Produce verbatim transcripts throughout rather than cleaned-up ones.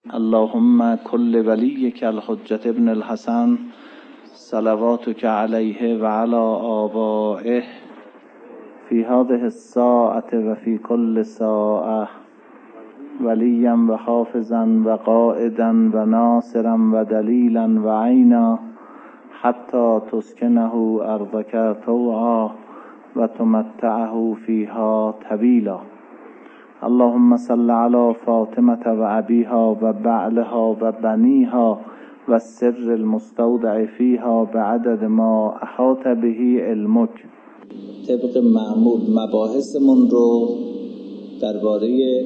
اللهم كل وليك الحجة ابن الحسن صلواتك عليه وعلى آبائه في هذه الساعة وفي كل ساعة وليا وحافظا وقائدا وناصرا ودليلا وعينا حتى تسكنه أرضك طوعا وتمتعه فيها طويلا. اللهم صل على فاطمة وأبيها وبعلها وبنيها والسر المستودع فيها بعدد ما احاط به علمک. طبق معمول مباحثمون رو درباره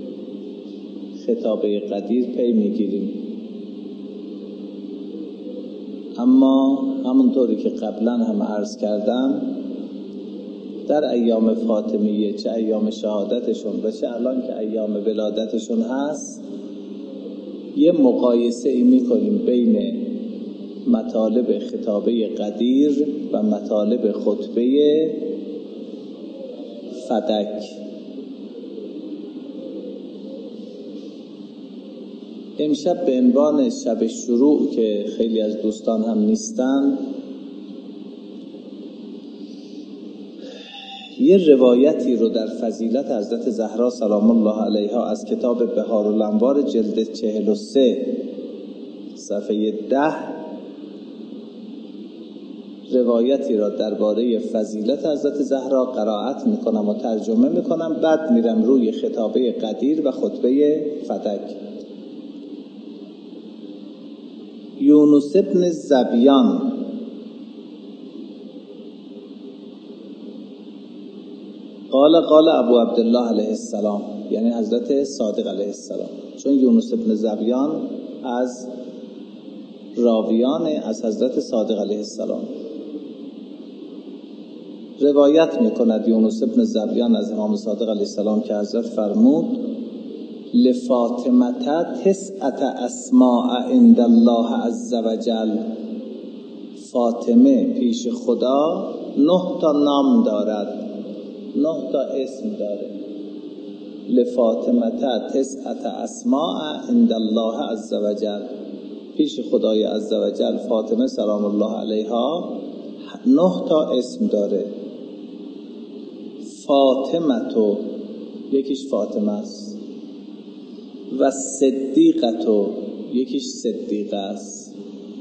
خطابه قدیر پی میگیریم، اما همونطوری که قبلا هم عرض کردم در ایام فاطمیه چه ایام شهادتشون و چه الان که ایام ولادتشون هست یه مقایسه ای میکنیم بین مطالب خطابه قدیر و مطالب خطبه فدک. امشب به عنوان شب شروع که خیلی از دوستان هم نیستن یه روایتی رو در فضیلت حضرت زهرا سلام الله علیها از کتاب بهارالانوار جلد چهل و سه صفحه ده روایتی را درباره فضیلت حضرت زهرا قرائت میکنم و ترجمه میکنم، بعد میرم روی خطابه قدیر و خطبه فدک. یونس ابن زبیان قال قال ابو عبدالله علیه السلام، یعنی حضرت صادق علیه السلام، چون یونس ابن زبیان از راویان از حضرت صادق علیه السلام روایت میکند. یونس ابن زبیان از امام صادق علیه السلام که حضرت فرمود لفاطمه تسعة اسماء عند الله عز وجل، فاطمه پیش خدا نه تا نام دارد، نه تا اسم داره. لفاطمه تسعة اسماء عند الله عز وجل، پیش خدای عز وجل فاطمه سلام الله علیها نه تا اسم داره. فاطمه تو یکیش فاطمه است و صدیقه تو یکیش صدیقه است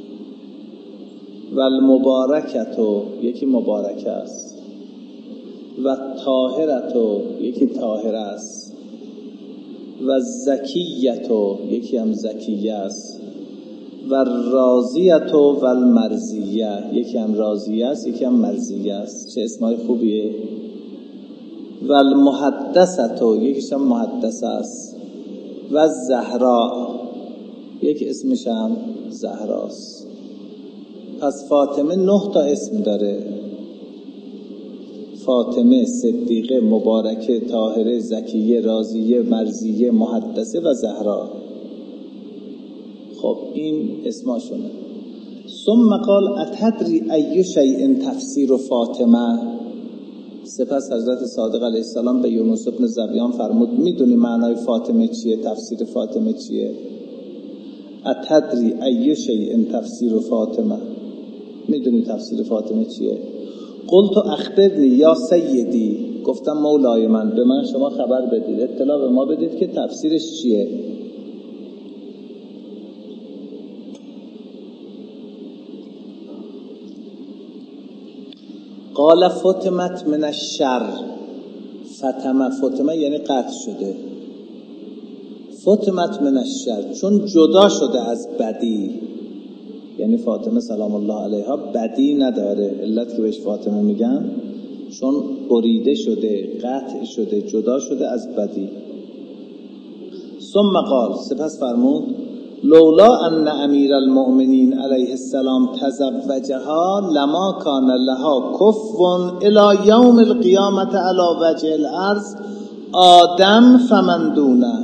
و المبارکه تو یکی مبارکه است و طاهرتو یکی طاهره است و زکیتو یکی هم زکیه است و راضیتو و المرضیه یکی هم راضیه است یکی هم مرضیه است. چه اسمای خوبیه. و المحدثتو یکیش هم محدثه است و زهرا یک اسمش هم زهراست. پس فاطمه نه تا اسم داره: فاطمه، صدیقه، مبارکه، طاهره، زکیه، راضیه، مرضیه، محدثه و زهرا. خب این اسماشونه. ثم قال اتدری ای شیء تفسیر فاطمه، سپس حضرت صادق علیه السلام به یونس ابن زبیان فرمود میدونی معنای فاطمه چیه، تفسیر فاطمه چیه؟ اتدری ای شیء تفسیر فاطمه، میدونی تفسیر فاطمه چیه؟ قلت اخبرنی یا سیدی، گفتم مولای من به من شما خبر بدید، اطلاع به ما بدید که تفسیرش چیه. قال فتمت من الشر، فتمه فتمه یعنی قطع شده، فتمت من الشر چون جدا شده از بدی، یعنی فاطمه سلام الله علیها بدی نداره. علت که بهش فاطمه میگن چون بریده شده، قطع شده، جدا شده از بدی. ثم قال، سپس فرمود لولا ان امیر المؤمنین علیه السلام تزوجها لما کان لها کفو الى یوم القیامت علی وجه الارض آدم فمن دونه.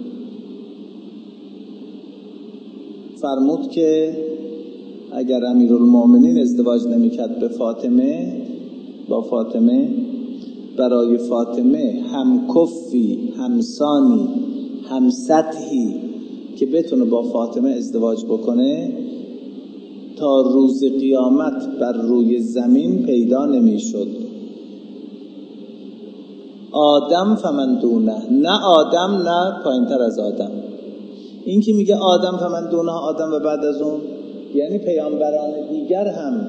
فرمود که اگر امیرالمؤمنین ازدواج نمیکرد به فاطمه با فاطمه برای فاطمه هم کفی، همسانی، هم سطحی که بتونه با فاطمه ازدواج بکنه تا روز قیامت بر روی زمین پیدا نمیشد. آدم فمن دونه، نه آدم نه پایینتر از آدم. این که میگه آدم فمن دونه، آدم و بعد از اون، یعنی پیامبران دیگر هم،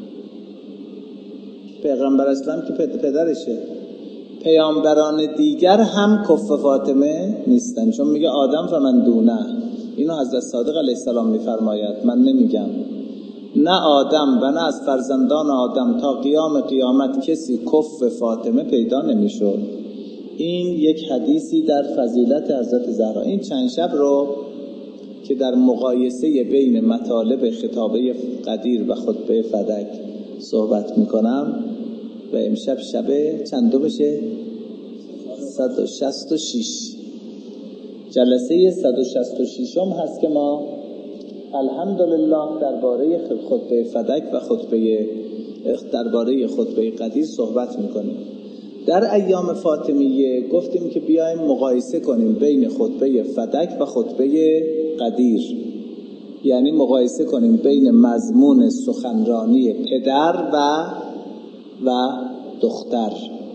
پیغمبر اسلام که پدرشه، پیامبران دیگر هم کف فاطمه نیستن، چون میگه آدم فمن دونه. اینو حضرت صادق علیه السلام میفرماید، من نمیگم. نه آدم و نه از فرزندان آدم تا قیام قیامت کسی کف فاطمه پیدا نمیشد. این یک حدیثی در فضیلت حضرت زهرا. این چند شب رو که در مقایسه بین مطالب خطابه قدیر و خطبه فدک صحبت میکنم و امشب شب چندو بشه؟ صد و شصت و شش، جلسه صد و شصت و شش هم هست که ما الحمدلله درباره خطبه فدک و خطبه درباره خطبه قدیر صحبت میکنیم. در ایام فاطمیه گفتیم که بیایم مقایسه کنیم بین خطبه فدک و خطبه قدیر، یعنی مقایسه کنیم بین مضمون سخنرانی پدر و و دختر،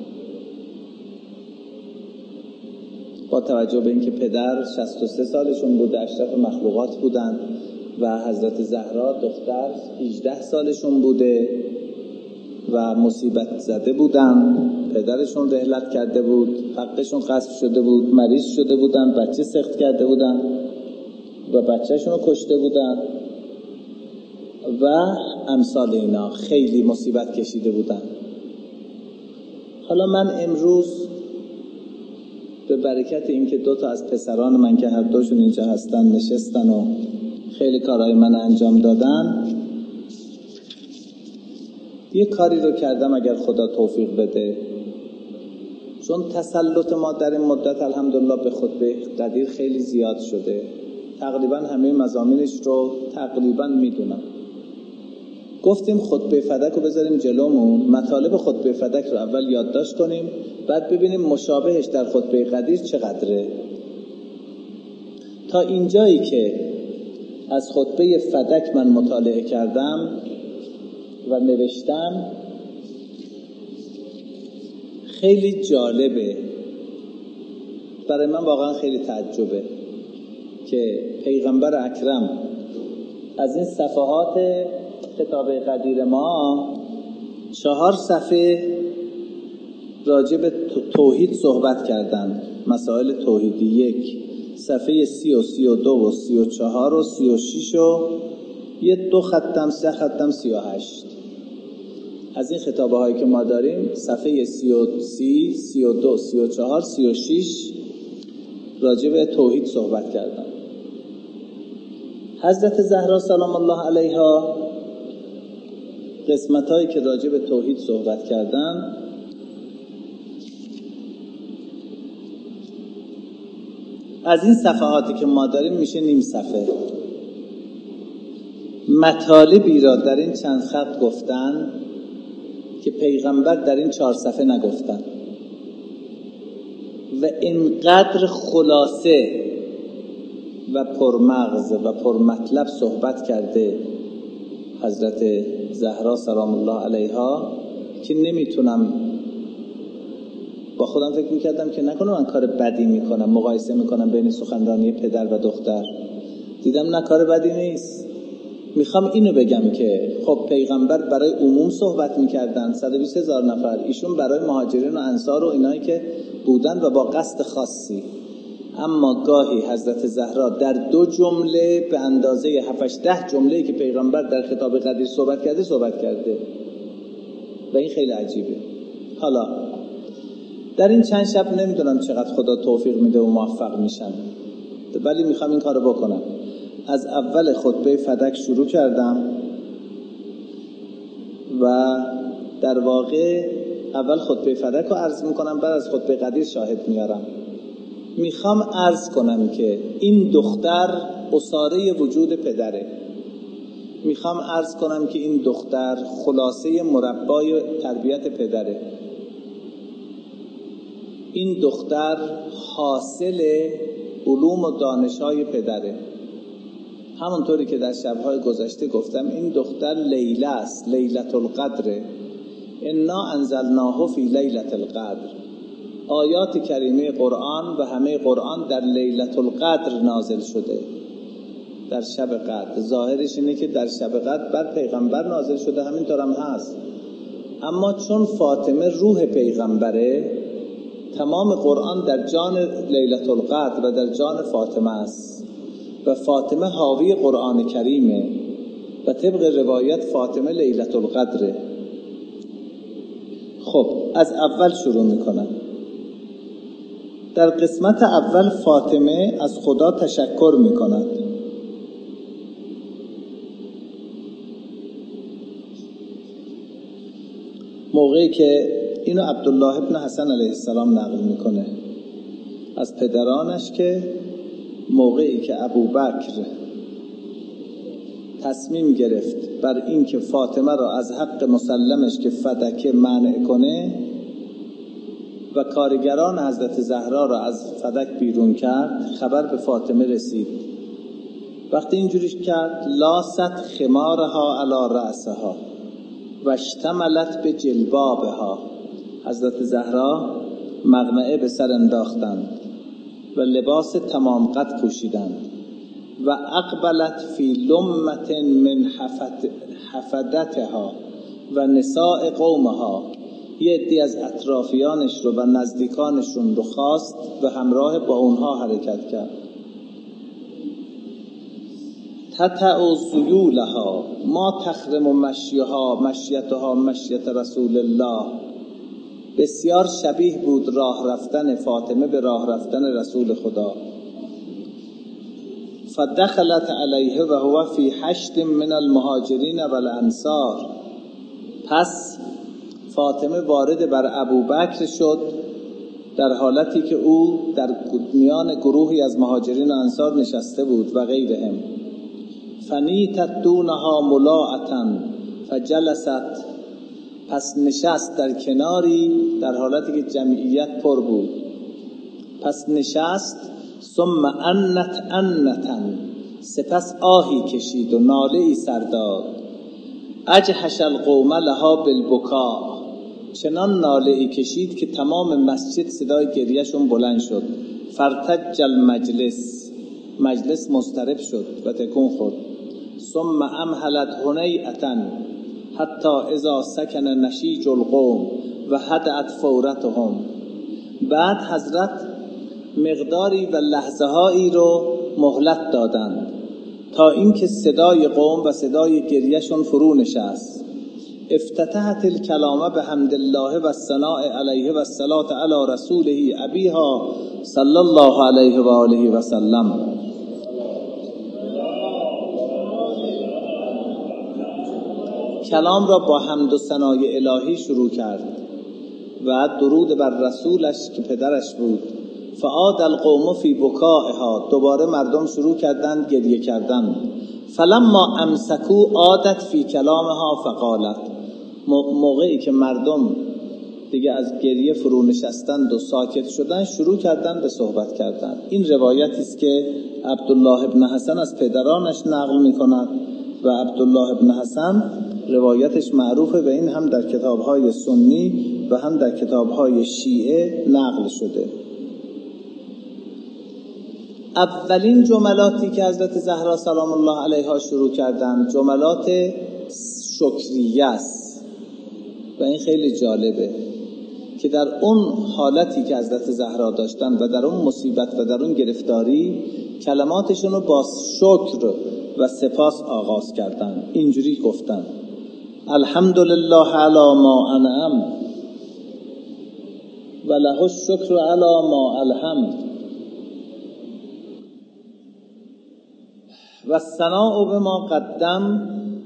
با توجه به اینکه پدر شصت و سه سالشون بوده، اشرف مخلوقات بودن، و حضرت زهرا دختر هجده سالشون بوده و مصیبت زده بودن، پدرشون رحلت کرده بود، حقشون غصب شده بود، مریض شده بودن، بچه سخت کرده بودن و بچهشون رو کشته بودن و امثال اینا، خیلی مصیبت کشیده بودن. حالا من امروز به برکت اینکه دو تا از پسران من که هر دوشون اینجا هستن نشستن و خیلی کارهای من انجام دادن، یه کاری رو کردم اگر خدا توفیق بده، چون تسلط ما در این مدت الحمدلله به خطبه قدیر خیلی زیاد شده، تقریبا همه مضامینش رو تقریبا میدونم. گفتیم خطبه فدک رو بذاریم جلومون، مطالب خطبه فدک رو اول یادداشت کنیم، بعد ببینیم مشابهش در خطبه قدیر چقدره. تا اینجایی که از خطبه فدک من مطالعه کردم و نوشتم خیلی جالبه، برای من واقعا خیلی تعجبه که پیغمبر اکرم از این صفحات خطاب قدیر ما چهار صفحه راجع به توحید صحبت کردن، مسائل توحیدی. یک صفحه سی و سی و دو و سی و چهار و سی و شیش و یه دو خطم سه خطم سی و هشت. از این خطابه هایی که ما داریم صفحه سی و سی، سی و دو، سی و چهار، سی و شیش راجع به توحید صحبت کردن. حضرت زهرا سلام الله علیها قسمت هایی که راجع به توحید صحبت کردن از این صفحاتی که ما داریم میشه نیم صفحه. مطالبی را در این چند خط گفتن که پیغمبر در این چهار صفحه نگفتن و اینقدر خلاصه و پرمغز و پرمطلب صحبت کرده حضرت زهرا سلام الله علیها که نمیتونم، با خودم فکر میکردم که نکنه من کار بدی میکنم، مقایسه میکنم بین سخنرانی پدر و دختر. دیدم نه، کار بدی نیست. میخوام اینو بگم که خب پیغمبر برای عموم صحبت میکردن، صد و بیست هزار نفر، ایشون برای مهاجرین و انصار و اینایی که بودن و با قصد خاصی. اما گاهی حضرت زهرا در دو جمله به اندازه هفت ده جمله که پیغمبر در خطاب قدیر صحبت کرده صحبت کرده و این خیلی عجیبه. حالا در این چند شب نمیدونم چقدر خدا توفیق میده و موفق میشن، ولی میخوام این کارو بکنم. از اول خطبه فدک شروع کردم و در واقع اول خطبه فدک رو عرض میکنم، بعد از خطبه قدیر شاهد میارم. میخوام عرض کنم که این دختر اساره وجود پدره. میخوام عرض کنم که این دختر خلاصه مربای تربیت پدره. این دختر حاصل علوم و دانش‌های پدره. همونطوری که در شب‌های گذشته گفتم این دختر لیله است، لیلة القدر. انا انزلناه فی لیلة القدر. آیات کریمه قرآن و همه قرآن در لیلة القدر نازل شده، در شب قدر. ظاهرش اینه که در شب قدر بر پیغمبر نازل شده، همینطور هم هست. اما چون فاطمه روح پیغمبره، تمام قرآن در جان لیلة القدر و در جان فاطمه است و فاطمه حاوی قرآن کریمه و طبق روایت فاطمه لیلة القدره. خب از اول شروع میکنم. در قسمت اول فاطمه از خدا تشکر میکند. موقعی که اینو عبدالله ابن حسن علیه السلام نقل میکنه از پدرانش که موقعی که ابوبکر تصمیم گرفت بر این که فاطمه را از حق مسلمش که فدکه منع کنه و کارگران حضرت زهرا را از فدک بیرون کرد، خبر به فاطمه رسید. وقتی اینجوری کرد لاست خمارها علی رأسها و اشتملت به جلبابها، حضرت زهرا مقنعه به سر انداختند و لباس تمام قد پوشیدند و اقبلت فی لمت من حفد حفدتها و نساء قومها. یه عدی از اطرافیانش رو و نزدیکانشون رو خواست و همراه با اونها حرکت کرد. تتع زیولها ما تخرم مشیها مشیتها مشیت رسول الله. بسیار شبیه بود راه رفتن فاطمه به راه رفتن رسول خدا. فدخلت علیه و هو فی حشد من المهاجرین و الانصار. پس فاطمه وارد بر ابوبکر شد در حالتی که او در میان گروهی از مهاجرین و انصار نشسته بود و غیرهم. فنیتت دونها ملاعتا فجلست. پس نشست در کناری در حالتی که جمعیت پر بود. پس نشست. ثم انت انتا. سپس آهی کشید و ناله ای سر داد. اجحش القوم لها بالبکاء. چنان ناله ای کشید که تمام مسجد صدای گریهشون بلند شد. فرتج المجلس. مجلس مضطرب شد و تکون خورد. ثم امهلت هنیئتا حتی اذا سکن نشیج القوم و هدأت فورتهم. بعد حضرت مقداری و لحظه هایی رو مهلت دادند تا اینکه صدای قوم و صدای گریهشون فرو نشست. افتتحت الکلام بحمد الله و الثناء علیه و الصلاة علی رسوله ابیها صلی الله علیه و آله و سلم. کلام را با حمد و ثنای الهی شروع کرد و درود بر رسولش که پدرش بود. فعاد القوم فی بکائها. دوباره مردم شروع کردند گریه کردن. فلما امسکو عادت فی کلامها فقالت. موقعی که مردم دیگه از گریه فرو نشستند و ساکت شدند شروع کردند به صحبت کردن. این روایتی است که عبدالله ابن حسن از پدرانش نقل می‌کند و عبدالله ابن حسن روایتش معروفه و این هم در کتاب‌های سنی و هم در کتاب‌های شیعه نقل شده. اولین جملاتی که حضرت زهرا سلام الله علیها شروع کردن جملات شکریه است و این خیلی جالبه که در اون حالتی که حضرت زهرا داشتن و در اون مصیبت و در اون گرفتاری کلماتشون رو با شکر و سپاس آغاز کردن. اینجوری گفتن: الحمدلله علی ما انعم و له الشکر علی ما الحمد و الثناء بما قدم.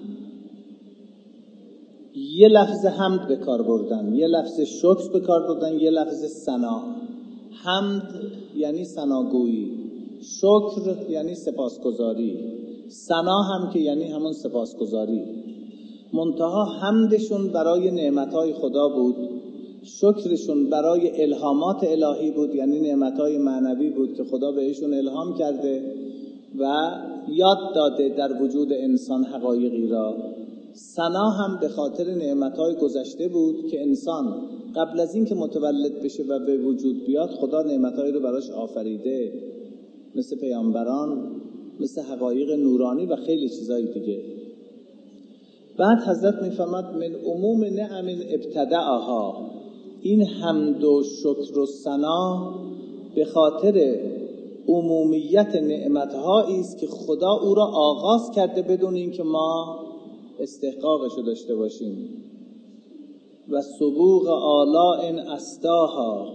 یه لفظ حمد به کار بردن، یه لفظ شکر به کار بردن، یه لفظ ثنا. حمد یعنی ثناگویی، شکر یعنی سپاسگزاری، ثنا هم که یعنی همون سپاسگزاری. منتها حمدشون برای نعمتهای خدا بود، شکرشون برای الهامات الهی بود، یعنی نعمتهای معنوی بود که خدا بهشون الهام کرده و یاد داده در وجود انسان حقایقی را. ثنا هم به خاطر نعمتهای گذشته بود که انسان قبل از این که متولد بشه و به وجود بیاد خدا نعمتهایی رو براش آفریده، مثل پیامبران، مثل حقایق نورانی و خیلی چیزای دیگه. بعد حضرت میفرماد من عموم نعم ابتدعها، این حمد و شکر و ثنا به خاطر عمومیت نعمتهایی است که خدا او را آغاز کرده بدون اینکه ما استحقاقش رو داشته باشیم. و سبوغ آلاء اسداها،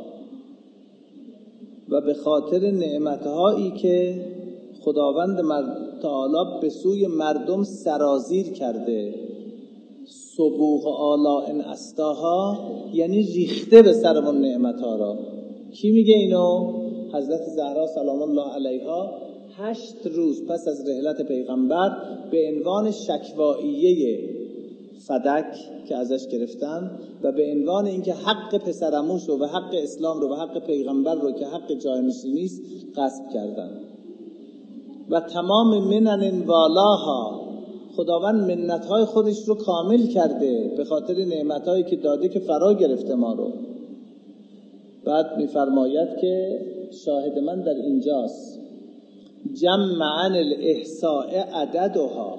و به خاطر نعمتهایی که خداوند تعالی به سوی مردم سرازیر کرده. سبوغ آلاء اسداها یعنی ریخته به سرمون نعمتها را. کی میگه اینو؟ حضرت زهرا سلام الله علیها هشت روز پس از رحلت پیغمبر به عنوان شکواییه فدک که ازش گرفتن و به عنوان اینکه حق پسرعموش رو و حق اسلام رو و حق پیغمبر رو که حق جانشینی است غصب کردن. و تمام منن والاها، خداوند منتهای خودش رو کامل کرده به خاطر نعمتهایی که داده که فرا گرفته ما رو. بعد میفرماید که شاهد من در اینجاست، جمع عن الاحصاء عددها،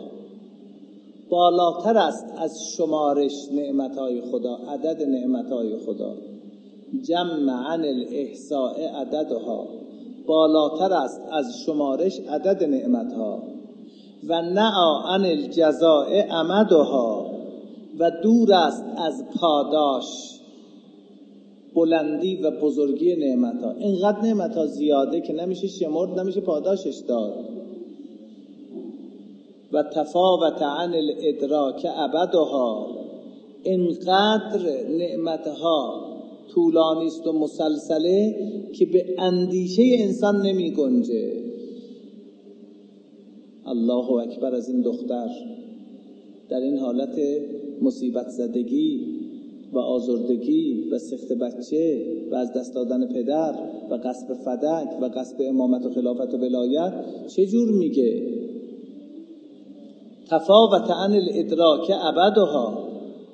بالاتر است از شمارش نعمتهای خدا، عدد نعمتهای خدا. جمع عن الاحصاء عددها، بالاتر است از شمارش عدد نعمتها. و نعا عن الجزاء امدها، و دور است از پاداش بلندی و بزرگی نعمتها. اینقدر نعمتها زیاده که نمیشه شمرد، نمیشه پاداشش داد. و تفاوت عن الادراک ابدها، اینقدر نعمتها طولانی است و مسلسله که به اندیشه انسان نمی گنجه. الله اکبر از این دختر در این حالت مصیبت زدگی و آزردگی و سخت بچه و از دست دادن پدر و غصب فدک و غصب امامت و خلافت و ولایت چه جور میگه؟ تفاوت عن الادراک ابدها،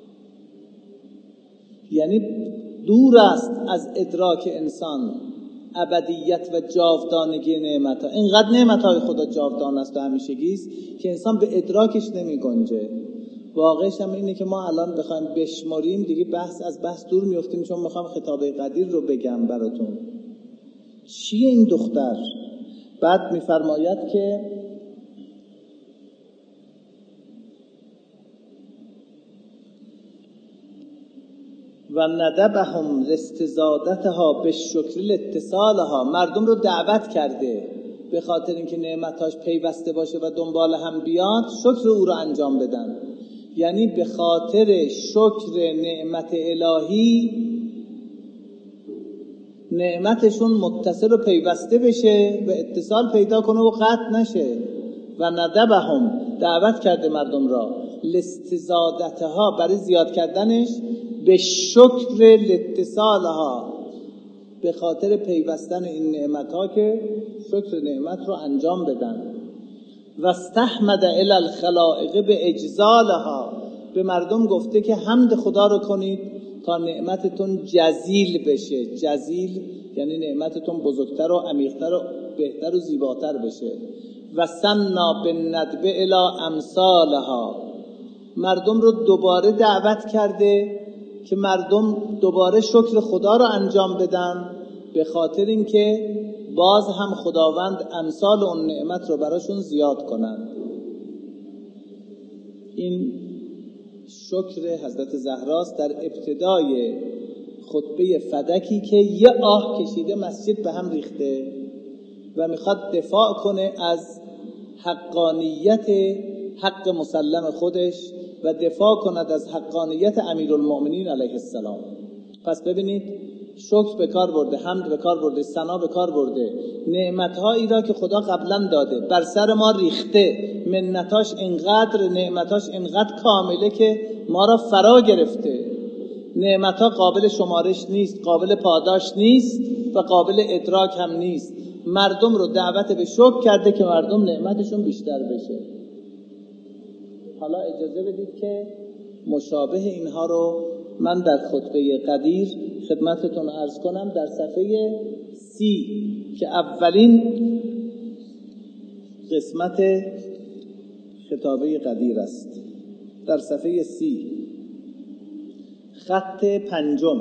یعنی دور است از ادراک انسان ابدیت و جاودانگی نعمتها. اینقدر نعمتهای خدا جاودان است و همیشگی است که انسان به ادراکش نمی گنجه. واقعش هم اینه که ما الان بخوایم بشماریم دیگه بحث از بحث دور میافتیم، چون میخوام خطابه قدیر رو بگم براتون. چیه این دختر؟ بعد میفرماید که و ندبهم لاستزادتها بالشکر لاتصالها، مردم رو دعوت کرده به خاطر اینکه نعمتاش پیوسته باشه و دنبال هم بیاد شکر او رو انجام بدن. یعنی به خاطر شکر نعمت الهی نعمتشون متصل و پیوسته بشه و اتصال پیدا کنه و قطع نشه. و ندبهم، دعوت کرده مردم را، لاستزادتها، برای زیاد کردنش، به شکر لاتصالها، به خاطر پیوستن این نعمتها که شکر نعمت رو انجام بدن. و استحمد الی الخلائق به اجزالها، به مردم گفته که حمد خدا رو کنید تا نعمتتون جزیل بشه. جزیل یعنی نعمتتون بزرگتر و عمیقتر و بهتر و زیباتر بشه. و سنا بالندب الی امثالها، مردم رو دوباره دعوت کرده که مردم دوباره شکر خدا رو انجام بدن، به خاطر اینکه باز هم خداوند امثال اون نعمت رو براشون زیاد کنند. این شکر حضرت زهراست در ابتدای خطبه فدکی که یه آه کشیده مسجد به هم ریخته و میخواد دفاع کنه از حقانیت حق مسلم خودش و دفاع کند از حقانیت امیرالمؤمنین علیه السلام. پس ببینید، شکر به کار برده، حمد به کار برده، ثنا به کار برده، نعمتهایی را که خدا قبلا داده بر سر ما ریخته، منتاش اینقدر، نعمتاش اینقدر کامله که ما را فرا گرفته. نعمت‌ها قابل شمارش نیست، قابل پاداش نیست و قابل ادراک هم نیست. مردم رو دعوت به شکر کرده که مردم نعمتشون بیشتر بشه. حالا اجازه بدید که مشابه اینها رو من در خطبه قدیر خدمتتون عرض کنم در صفحه سی که اولین قسمت خطابه قدیر است. در صفحه سی خط پنجم: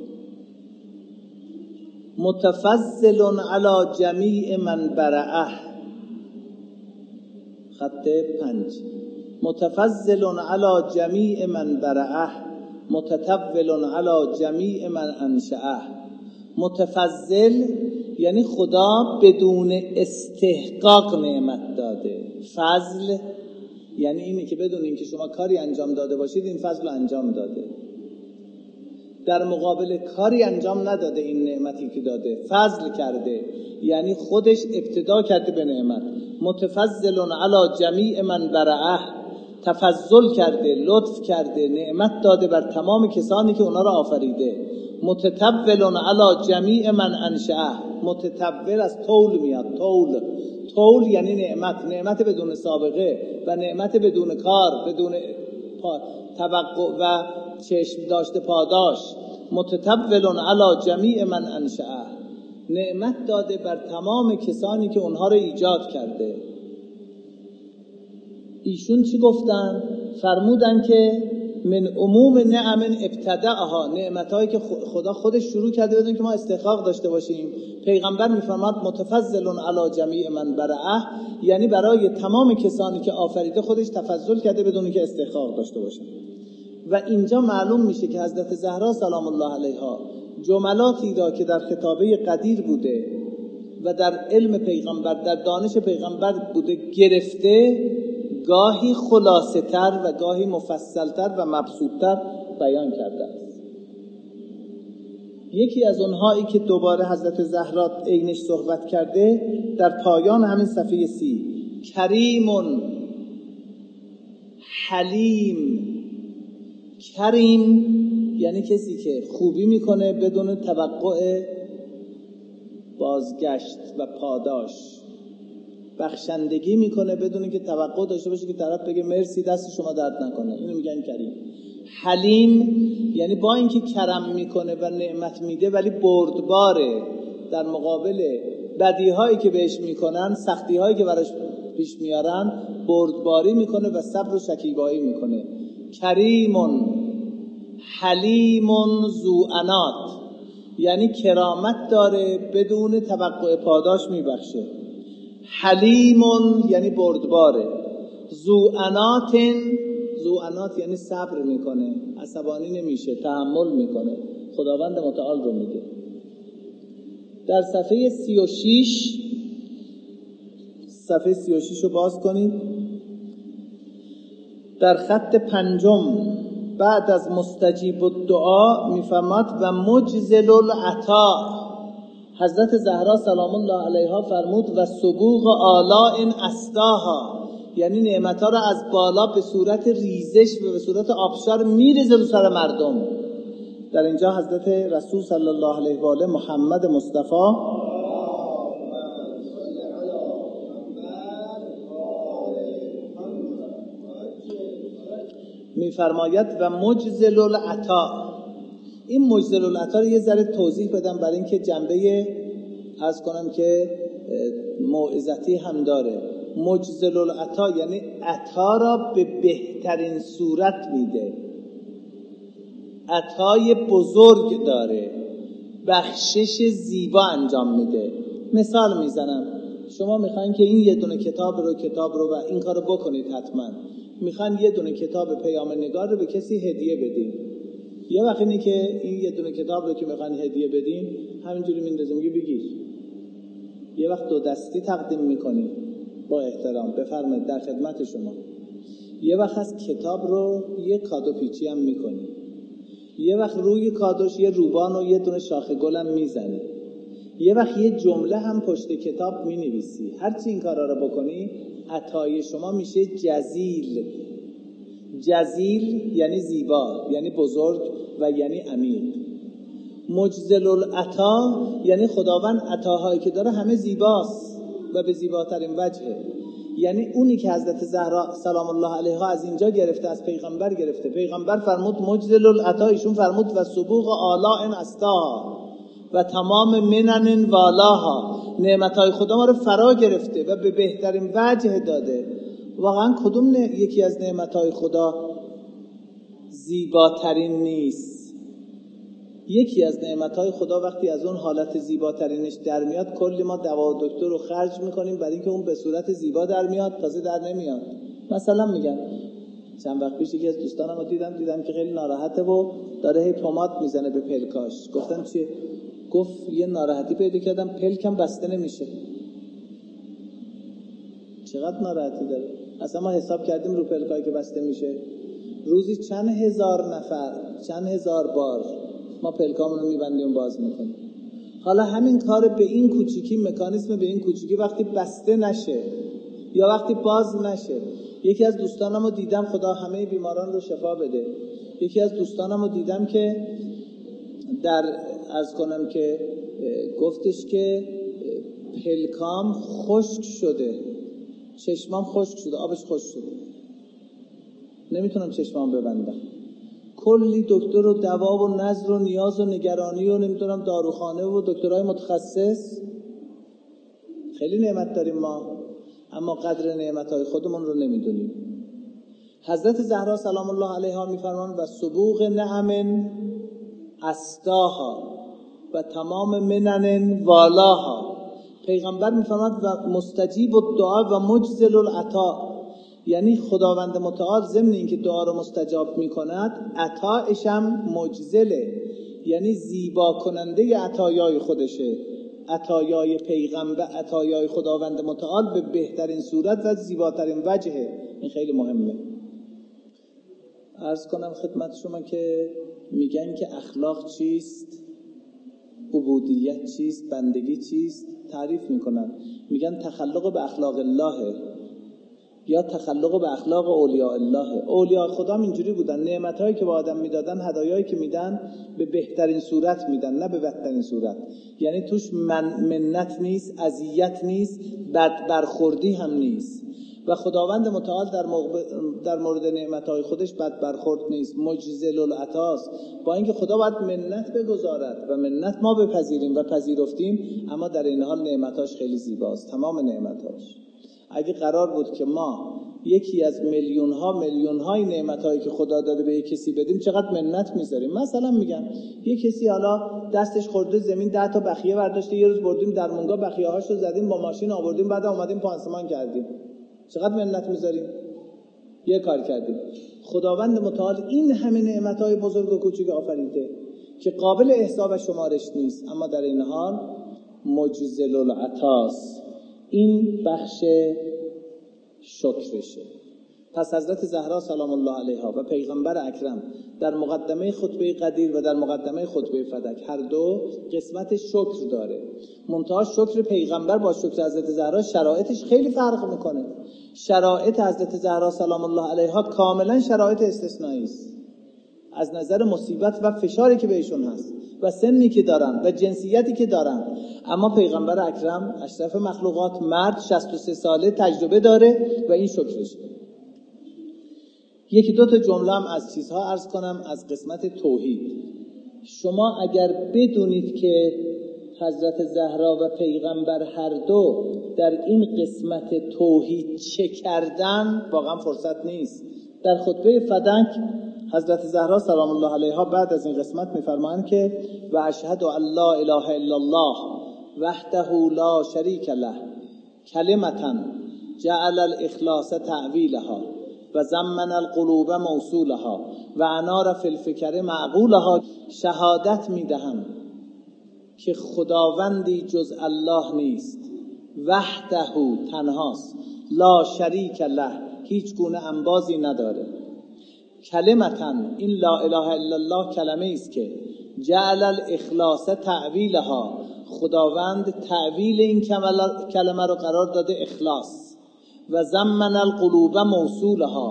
متفضل علی جمیع من برعه. خط پنج: متفضل علی جمیع من برعه، متطول علی جمیع من انشأه. متفضل یعنی خدا بدون استحقاق نعمت داده. فضل یعنی اینه که بدون اینکه شما کاری انجام داده باشید این فضل رو انجام داده. در مقابل کاری انجام نداده، این نعمتی که داده فضل کرده، یعنی خودش ابتدا کرده به نعمت. متفضل علی جمیع من برعه، تفضل کرده، لطف کرده، نعمت داده بر تمام کسانی که اونا را آفریده. متطول علی جمیع من انشأه. متطول از طول میاد. طول طول یعنی نعمت، نعمت بدون سابقه و نعمت بدون کار، بدون توقع و چشم داشته پاداش. متطول علی جمیع من انشأه، نعمت داده بر تمام کسانی که اونها رو ایجاد کرده. ایشون چی گفتن؟ فرمودن که من عموم نعم ابتدعها، نعمتایی که خدا خودش شروع کرده بدون که ما استحقاق داشته باشیم. پیغمبر میفرماد متفضل علی جمیع من برعه، یعنی برای تمام کسانی که آفریده خودش تفضل کرده بدون که استحقاق داشته باشه. و اینجا معلوم میشه که حضرت زهرا سلام الله علیها جملاتی را که در خطابه قدیر بوده و در علم پیغمبر، در دانش پیغمبر بوده گرفته، گاهی خلاصه تر و گاهی مفصل تر و مبسوط تر بیان کرده است. یکی از اونهایی که دوباره حضرت زهرا عینش صحبت کرده در پایان همین صفحه سی: کریم حلیم. کریم یعنی کسی که خوبی میکنه بدون توقع بازگشت و پاداش، بخشندگی میکنه بدون که توقع داشته باشه که طرف بگه مرسی دست شما درد نکنه. اینو میگن کریم. حلیم یعنی با اینکه کرم میکنه و نعمت میده ولی بردباره، در مقابل بدیهایی که بهش میکنن، سختیهایی که براش پیش میارن، بردباری میکنه و صبر و شکیبایی میکنه. کریم حلیم ذو انات، یعنی کرامت داره بدون توقع پاداش میبخشه. حلیم یعنی بردباره. ذو انات، ذو انات یعنی صبر میکنه، عصبانی نمیشه، تحمل میکنه. خداوند متعال رو میگه. در صفحه سی و شش، صفحه سی و شش رو باز کنید. در خط پنجم بعد از مستجیب الدعا میفرماد و مجزل العطا. حضرت زهرا سلام الله علیها فرمود و سبوغ آلاء اسداها، یعنی نعمتها را از بالا به صورت ریزش و به صورت آبشار میریزه رو سر مردم. در اینجا حضرت رسول صلی الله علیه و آله محمد مصطفی میفرماید و مجزل العطا. این مجزل العطا رو یه ذره توضیح بدم برای اینکه جنبه عرض کنم که موعظتی هم داره. مجزل العطا یعنی عطا را به بهترین صورت میده، عطای بزرگ داره، بخشش زیبا انجام میده. مثال میزنم، شما میخواین که این یه دونه کتاب رو کتاب رو و این کارو بکنید، حتما میخواین یه دونه کتاب پیام نگار رو به کسی هدیه بدین. یه وقت اینه که این یه دونه کتاب رو که میخواین هدیه بدین همینجوری میندازیم میگه بگیر. یه وقت دو دستی تقدیم میکنید با احترام، بفرمایید در خدمت شما. یه وقت از کتاب رو یه کادو پیچی هم میکنید. یه وقت روی کادوش یه روبان و یه دونه شاخه گل هم میزنی. یه وقت یه جمله هم پشت کتاب مینویسی. هرچی این کارا رو بکنی عطای شما میشه جزیل. جزیل یعنی زیبا، یعنی بزرگ، و یعنی عمیق. مجزل العطا یعنی خداوند عطاهایی که داره همه زیباست و به زیباترین وجهه. یعنی اونی که حضرت زهرا سلام الله علیها از اینجا گرفته، از پیغمبر گرفته. پیغمبر فرمود مجزل العطا، ایشون فرمود و سبوغ آلاء استا و تمام منن والاها. نعمتهای خدا ما رو فرا گرفته و به بهترین وجه داده. واقعا کدوم یکی از نعمتهای خدا زیباترین نیست؟ یکی از نعمتهای خدا وقتی از اون حالت زیباترینش در میاد، کلی ما دوا و دکتر رو خرج میکنیم برای اینکه اون به صورت زیبا در میاد، تازه در نمیاد. مثلا میگن چند وقت پیش یکی از دوستانم رو دیدم دیدم که خیلی ناراحته و داره هی پماد میزنه به پلکاش. گفتم چیه؟ گفت یه ناراحتی پیدا کردم، پلکم بسته نمیشه. چقدر ناراحتی داره؟ اصلا ما حساب کردیم رو پلکایی که بسته میشه روزی چند هزار نفر، چند هزار بار ما پلکامون رو میبندیم و باز میکنیم. حالا همین کار به این کوچیکی، مکانیزم به این کوچیکی وقتی بسته نشه یا وقتی باز نشه. یکی از دوستانم رو دیدم، خدا همه بیماران رو شفا بده، یکی از دوستانم رو دیدم که در عرض کنم که گفتش که پلکام خشک شده، چشمام خشک شده، آبش خشک شده، نمیتونم چشمام ببندم. کلی دکتر و دوا و نظر و نیاز و نگرانی و نمیدونم داروخانه و دکترای متخصص. خیلی نعمت داریم ما، اما قدر نعمتهای خودمون رو نمیدونیم. حضرت زهرا سلام الله علیها میفرمان و سبوغ نعم استاها و تمام منن والاها. پیغمبر میفرماد و مستجیب الدعا و مجزل العطا، یعنی خداوند متعال ضمن اینکه دعا رو مستجاب میکند، عطایش هم مجزله، یعنی زیبا کننده عطایای خودشه. عطایای پیغمبر، عطایای خداوند متعال به بهترین صورت و زیباترین وجهه. این خیلی مهمه. عرض کنم خدمت شما که میگن که اخلاق چیست، عبودیت چیست، بندگی چیست، تعریف میکنن. میگن تخلق به اخلاق الله یا تخلق به اخلاق اولیاء الله. اولیاء خدا اینجوری بودن، نعمتایی که به آدم میدادن، هدایایی که میدن به بهترین صورت میدن، نه به بدترین صورت. یعنی توش من منت نیست، اذیت نیست، بد برخوردی هم نیست. و خداوند متعال در, در مورد نعمتهای خودش بد برخورد نیست، مجزل العطاست. با اینکه خدا باید منت بگذارد و منت ما بپذیریم و پذیرفتیم، اما در این حال نعمتاش خیلی زیباست، تمام نعمتاش. اگه قرار بود که ما یکی از میلیون ها میلیون های نعمتایی که خدا داده به یک کسی بدیم، چقدر منت میذاریم. مثلا میگم یک کسی حالا دستش خورده زمین، ده تا بخیه برداشته، یه روز بردیم در مونگا بخیه هاشو زدیم، با ماشین آوردیم، بعد اومدیم پانسمان کردیم، چقدر منت میذاریم؟ یه کار کردیم. خداوند متعال این همه نعمتای بزرگ و کوچیک آفریده که قابل حساب شمارش نیست، اما در این حال مجزل العطاست. این بخش شکرشه. پس حضرت زهرا سلام الله علیها و پیغمبر اکرم در مقدمه خطبه قدیر و در مقدمه خطبه فدک هر دو قسمت شکر داره. منتها شکر پیغمبر با شکر حضرت زهرا شرایطش خیلی فرق میکنه. شرایط حضرت زهرا سلام الله علیها کاملا شرایط استثنایی است از نظر مصیبت و فشاری که بهشون هست و سنی که دارن و جنسیتی که دارن. اما پیغمبر اکرم اشرف مخلوقات، مرد، شصت و سه ساله، تجربه داره و این شکرشه. یکی دو تا جمله هم از چیزها عرض کنم از قسمت توحید. شما اگر بدونید که حضرت زهرا و پیغمبر هر دو در این قسمت توحید چه کردن، واقعا فرصت نیست. در خطبه فدک حضرت زهرا سلام الله علیها بعد از این قسمت میفرمایند که و اشهد ان لا اله الا الله وحده لا شریک له کلمة جعل الاخلاص تعویلها و زمن القلوب موصولها و انار فی الفکر معقولها. شهادت میدهم که خداوندی جز الله نیست، وحده تنهاست، لا شریک له هیچ گونه انبازی نداره، کلمتاً این لا اله الا الله کلمه است که جعل الاخلاص تعویلها، خداوند تعویل این کلمه رو قرار داده اخلاص، و زمن القلوب موصولها،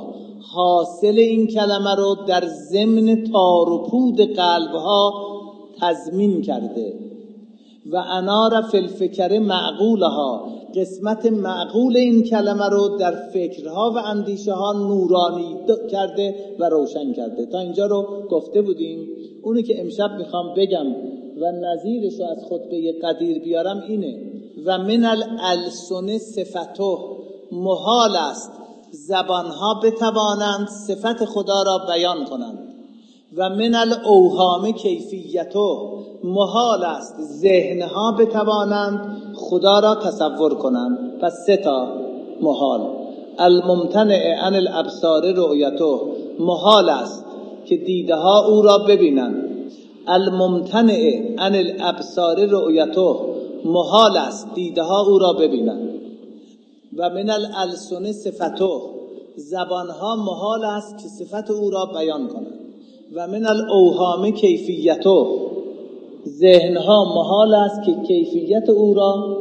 حاصل این کلمه رو در ضمن تار و پود قلبها تضمین کرده. و انار فی الفکر معقولها، قسمت معقول این کلمه رو در فکرها و اندیشه ها نورانی کرده و روشن کرده. تا اینجا رو گفته بودیم. اونی که امشب میخوام بگم و نظیرش رو از خطبه قدیر بیارم اینه: و من الالسن صفته، محال است زبانها بتوانند صفت خدا را بیان کنند. و من الاوهام کیفیته، محال است ذهنها بتوانند خدا را تصور کنند. پس سه تا محال. الممتنع عن الابصار رؤیته، محال است که دیده ها او را ببینند. الممتنع عن الابصار رؤیته، محال است دیده ها او را ببینند. و من الالسن صفته، زبان ها محال است که صفت او را بیان کنند. و من الاوهام کیفیته، ذهن ها محال است که کیفیت او را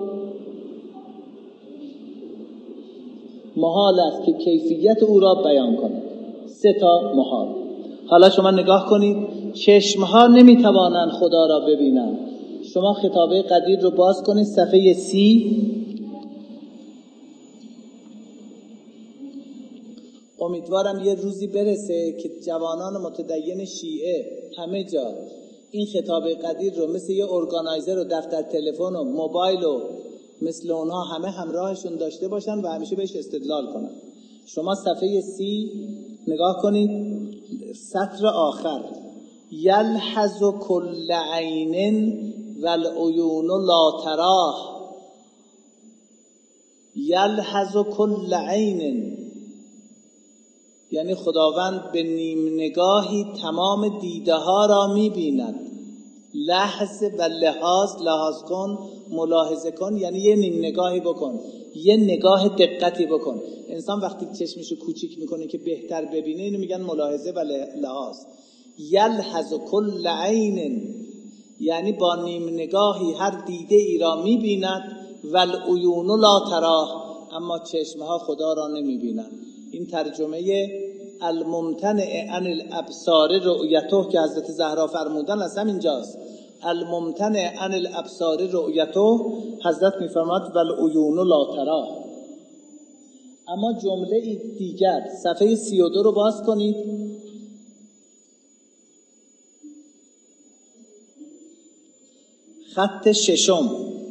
محال است که کیفیت او را بیان کنند. سه تا محال. حالا شما نگاه کنید، چشم ها نمیتوانند خدا را ببینند. شما خطابه قدیر رو باز کنید، صفحه سی. امیدوارم یه روزی برسه که جوانان متدین شیعه همه جا این خطابه قدیر رو مثل یه ارگانایزر و دفتر تلفن و موبایل و مثل اونها همه همراهشون داشته باشن و همیشه بهش استدلال کنن. شما صفحه سی نگاه کنید، سطر آخر: یلحظ کل عین والعیون لا تراه. یلحظ کل عین یعنی خداوند به نیم نگاهی تمام دیده ها را می‌بیند. لحظ و لحاظ، لحاظ کن، ملاحظه کن، یعنی یه نیم نگاهی بکن، یه نگاه دقتی بکن. انسان وقتی چشمشو کوچیک میکنه که بهتر ببینه اینو میگن ملاحظه و لحاظ. یلحظ کل عین یعنی با نیم نگاهی هر دیده ای را می‌بیند. والعیون لا تراه، اما چشمها خدا را نمی‌بینند. این ترجمه الممتنع عن الابصار رؤیته که حضرت زهرا فرمودن از همینجاست. الممتنع عن الابصار رؤیته، حضرت میفرماد والعیون لا تراه. اما جمله دیگر صفحه سی و دو رو باز کنید، خط ششم: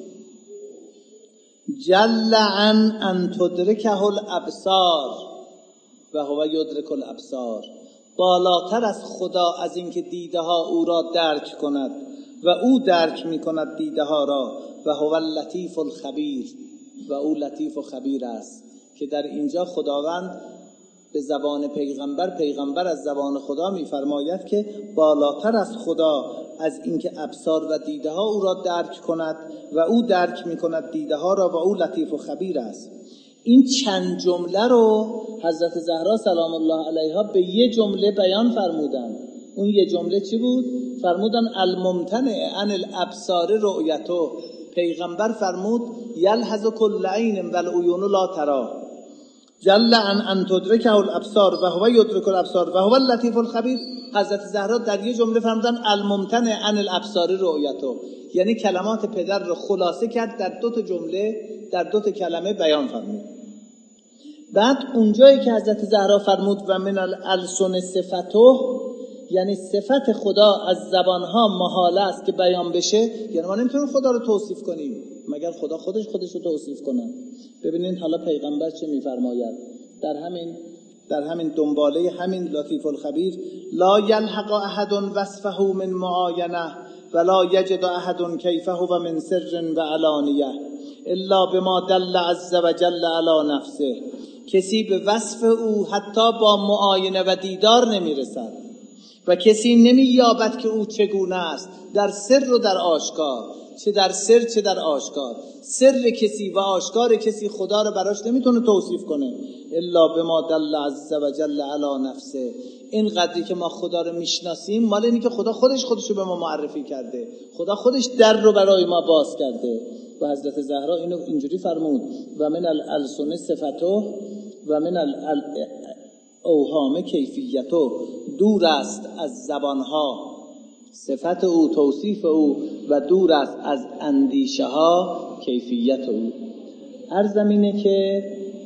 جل عن ان تدرکه الابصار و هو یدرک الابصار. بالاتر از خدا از اینکه دیده ها او را درک کند و او درک می کند دیده ها را. و هو اللطیف الخبیر، و او لطیف و خبیر است. که در اینجا خداوند به زبان پیغمبر، پیغمبر از زبان خدا می‌فرماید که بالاتر از خدا از اینکه ابصار و دیده ها او را درک کند و او درک می‌کند دیده ها را، و او لطیف و خبیر است. این چند جمله رو حضرت زهرا سلام الله علیها به یه جمله بیان فرمودن. اون یه جمله چی بود؟ فرمودن الممتنع عن الابصار رؤیته. پیغمبر فرمود یلحظ کل عین والعیون لا تراه. جل عن ان تدرکه الابصار و هو یدرک الابصار و هو اللطیف الخبیر. حضرت زهرا در یه جمله فرمودن الممتنع عن الابصار رؤیته، یعنی کلمات پدر رو خلاصه کرد در دو تا جمله، در دو تا کلمه بیان فرمود. بعد اونجایی که حضرت زهرا فرمود و من الالسن صفته، یعنی صفت خدا از زبانها محال است که بیان بشه، یعنی ما نمیتونیم خدا رو توصیف کنیم مگر خدا خودش خودش رو توصیف کنه. ببینید حالا پیغمبر چه میفرماید در همین در همین دنباله همین لطیف الخبیر: لا یلحق احد وصفه من معاینه ولا یجد احد کیفه و من سر و علانیه الا بما دل عز وجل علی نفسه. کسی به وصف او حتی با معاینه و دیدار نمیرسد و کسی نمییابد که او چگونه است، در سر و در آشکار، چه در سر چه در آشکار. سر کسی و آشکار کسی خدا رو براش نمیتونه توصیف کنه الا بما دل عز وجل علی نفسه. این قدری که ما خدا رو میشناسیم مال اینی که خدا خودش خودش رو به ما معرفی کرده، خدا خودش در رو برای ما باز کرده. و حضرت زهرا اینو اینجوری فرمود: و من الالسن صفته و من اوهام کیفیت او دور است از زبانها، صفت او توصیف او و دور است از اندیشه ها کیفیت او. عرضم اینه که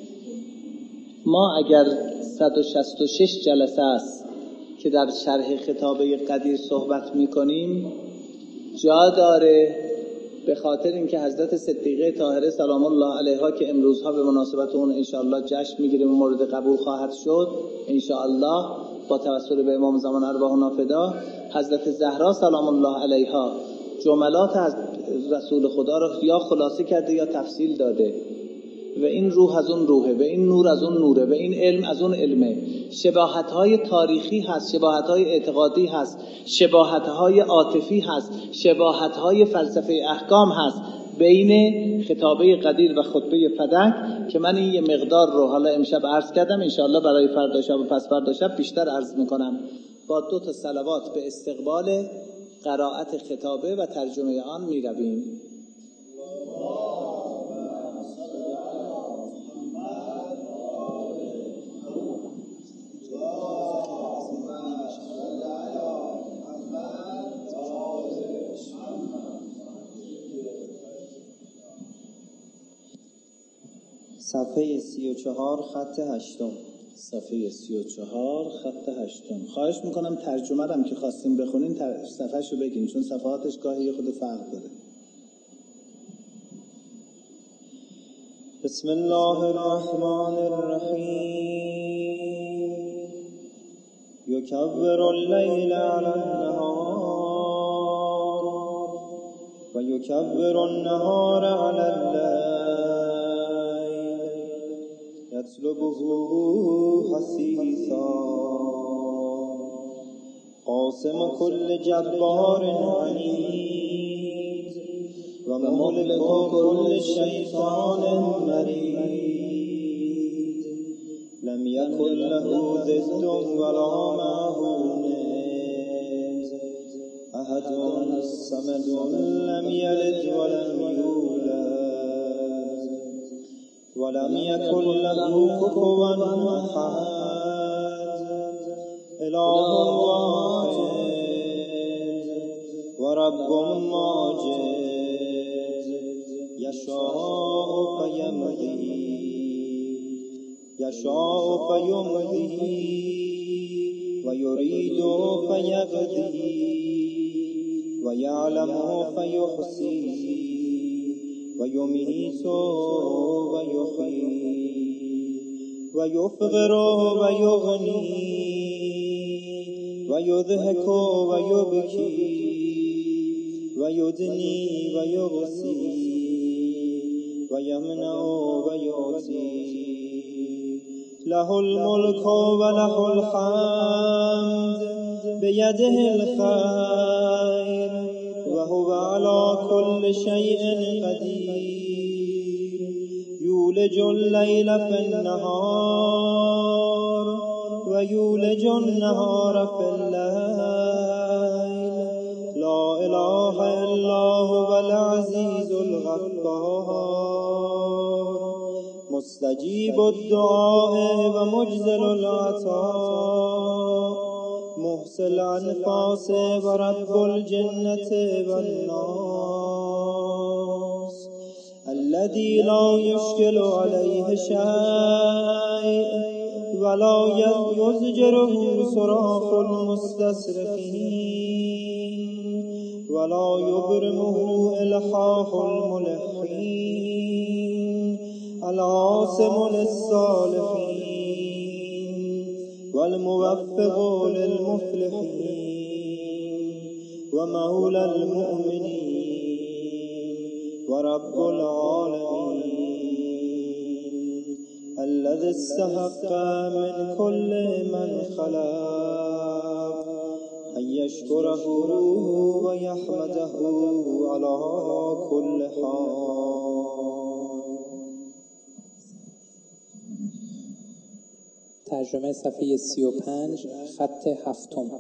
ما اگر صد و شصت و شش جلسه است که در شرح خطابه قدیر صحبت میکنیم، جا داره به خاطر اینکه حضرت صدیقه طاهره سلام الله علیها که امروزها به مناسبت اون انشاءالله جشن میگیریم و مورد قبول خواهد شد انشاءالله با توسل به امام زمان ارواحنا فدا، حضرت زهرا سلام الله علیها جملات از رسول خدا را یا خلاصه کرده یا تفصیل داده و این روح از اون روحه و این نور از اون نوره و این علم از اون علمه. شباهت‌های تاریخی هست، شباهت‌های اعتقادی هست، شباهت‌های عاطفی هست، شباهت‌های فلسفه احکام هست بین خطابه قدیر و خطبه فدک که من این یه مقدار رو حالا امشب عرض کردم، انشاءالله برای فردا شب و پس فردا شب بیشتر عرض میکنم با دو تا صلوات به استقبال قرائت خطابه و ترجمه آن میرویم. صفحه سی و چهار خط هشتم. صفحه سی و چهار خط هشتم. خواهش میکنم ترجمه رم که خواستیم بخونین تر... صفحه شو بگین، چون صفحاتش گاهی خود فرق داره. بسم الله الرحمن الرحیم. یکبر اللیل علی النهار و یکبر النهار علی اللیل یطلبه حثیثا قاسم کل جبار عنید و مهلك كل شیطان مرید لم یکن له ضد ولا معه ند احد صمد لم یلد ولم یولد ولم یکن له کفوا احد اله واحد و رب ماجد یشاء فیمضی یشاء فیمضی و یرید فیقضی و یعلم فیحصی و یمیت و یحیی و یفقر و یغنی و یضحک و یبکی و یدنی و یغسی و یمنع و یعطی له الملک و له الحمد بیده الخیر و هو علی کل شیء قدیر یولج اللیل فی النهار و یولج النهار فی اللیل لا اله الا هو العزیز الغفار مستجیب الدعاء و مجزل العطاء محصي الأنفاس ورب الجنة والناس الذي لا يشكل عليه شيء ولا يزجره صراخ المستصرخين ولا يبرمه إلحاح الملحين العاصم للصالحين والموفق للمفلحين ومولى المؤمنين ورب العالمين الذي استحق من كل من خلق أن يشكره ويحمده على كل حال. ترجمه صفحه سی و پنج خط هفتم.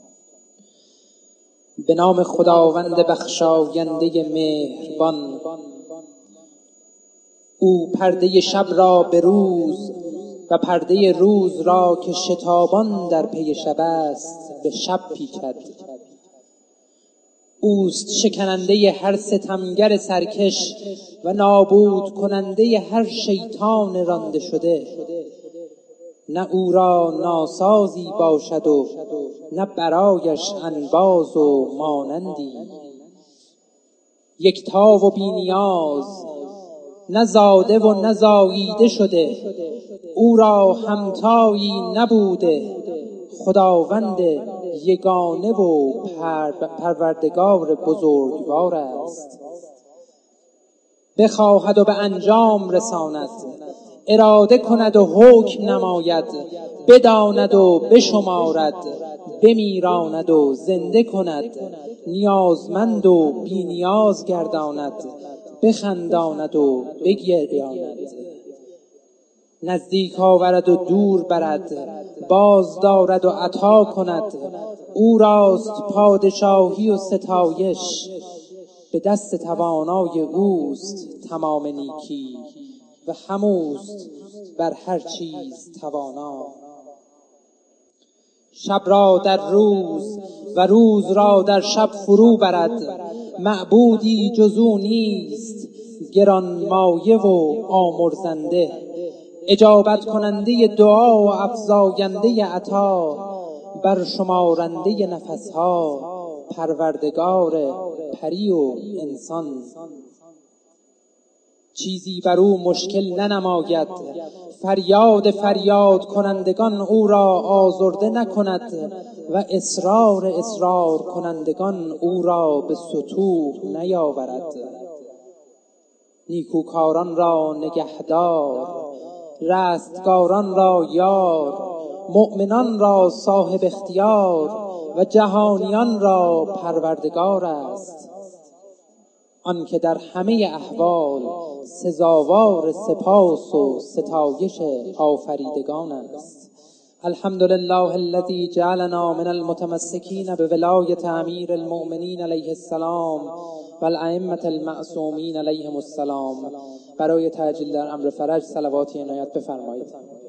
به نام خداوند بخشاینده مهربان، او پرده شب را به روز و پرده روز را که شتابان در پی شب است به شب پیچد. اوست شکننده هر ستمگر سرکش و نابود کننده هر شیطان رانده شده. نه او را ناسازی باشد و نه برایش انباز و مانندی. یکتا و بی نیاز، نه زاده و نه زاییده شده. او را همتایی نبوده، خداوند یگانه و پروردگار بزرگوار است. بخواهد و به انجام رساند، اراده کند و حکم نماید. بداند و بشمارد، بمیراند و زنده کند. نیازمند و بی نیاز گرداند، بخنداند و بگریاند. نزدیک آورد و دور برد، باز دارد و عطا کند. او راست پادشاهی و ستایش، به دست توانای اوست تمام نیکی و هموست بر هر چیز توانا. شب را در روز و روز را در شب فرو برد. معبودی جز او نیست، گرانمایه و آمرزنده. اجابت کننده دعا و افزاینده عطا، بر شمارنده نفسها، پروردگار پری و انسان. چیزی بر او مشکل ننماید، فریاد فریاد کنندگان او را آزرده نکند و اصرار اصرار کنندگان او را به ستوه نیاورد. نیکوکاران را نگهدار، رستگاران را یار، مؤمنان را صاحب اختیار و جهانیان را پروردگار است. آن که در همه احوال سزاوار سپاس و ستایش آفریدگان است. الحمد لله الذي جعلنا من المتمسكين بولایت امیر المؤمنین علیه السلام و الائمة المعصومین علیهم السلام. برای تعجیل در امر فرج صلواتی عنایت بفرمایید.